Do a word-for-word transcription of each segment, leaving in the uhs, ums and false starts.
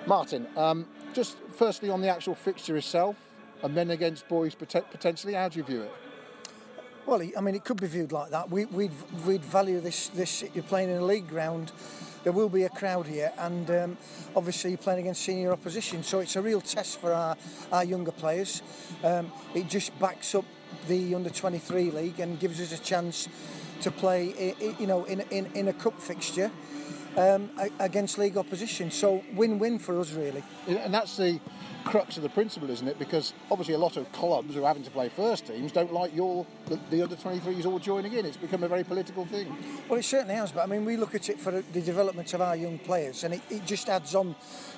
Martin, um, just firstly on the actual fixture itself, and men against boys pot- potentially, how do you view it? Well, I mean, it could be viewed like that. We, we'd, we'd value this, this. You're playing in a league ground. There will be a crowd here, and um, obviously you're playing against senior opposition, so it's a real test for our, our younger players. Um, it just backs up the under twenty-three league and gives us a chance to play, you know, in in, in a cup fixture um, against league opposition. So win-win for us, really. And that's the crux of the principle, isn't it? Because obviously a lot of clubs who are having to play first teams don't like your the, the under twenty-threes all joining in. It's become a very political thing. Well, it certainly has, but I mean, we look at it for the development of our young players, and it, it just adds on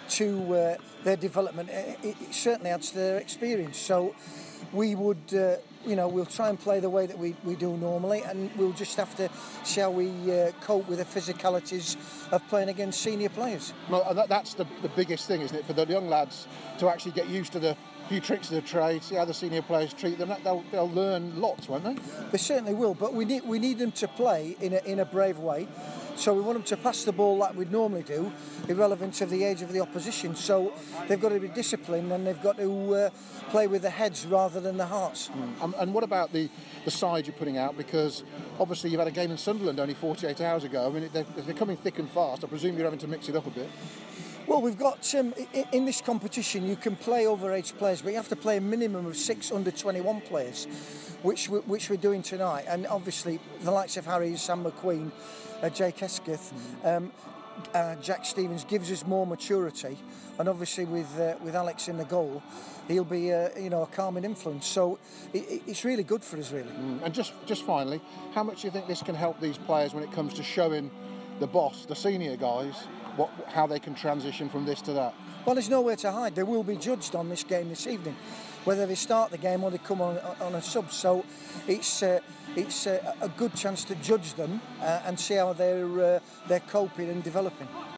to uh, their development. It, it certainly adds to their experience. So we would, uh, you know, we'll try and play the way that we, we do normally, and we'll just have to see how we uh, cope with the physicalities of playing against senior players. Well, that, that's the, the biggest thing, isn't it, for the young lads to actually get used to the few tricks of the trade, see how the senior players treat them. They'll, they'll learn lots, won't they? They certainly will, but we need we need them to play in a, in a brave way. So we want them to pass the ball like we'd normally do, irrelevant of the age of the opposition. So they've got to be disciplined, and they've got to uh, play with the heads rather than the hearts. Mm. Um, and what about the, the side you're putting out? Because obviously you've had a game in Sunderland only forty-eight hours ago. I mean, they're, they're coming thick and fast. I presume you're having to mix it up a bit. Well, we've got, um, in this competition, you can play overage players, but you have to play a minimum of six under twenty-one players, which, we, which we're doing tonight. And obviously, the likes of Harry, Sam McQueen, uh, Jake Esketh, um, uh, Jack Stevens gives us more maturity. And obviously, with uh, with Alex in the goal, he'll be uh, you know, a calming influence. So it, it's really good for us, really. Mm. And just, just finally, how much do you think this can help these players when it comes to showing the boss, the senior guys, What, how they can transition from this to that? Well, there's nowhere to hide. They will be judged on this game this evening, whether they start the game or they come on on a sub. So it's uh, it's uh, a good chance to judge them uh, and see how they're uh, they're coping and developing.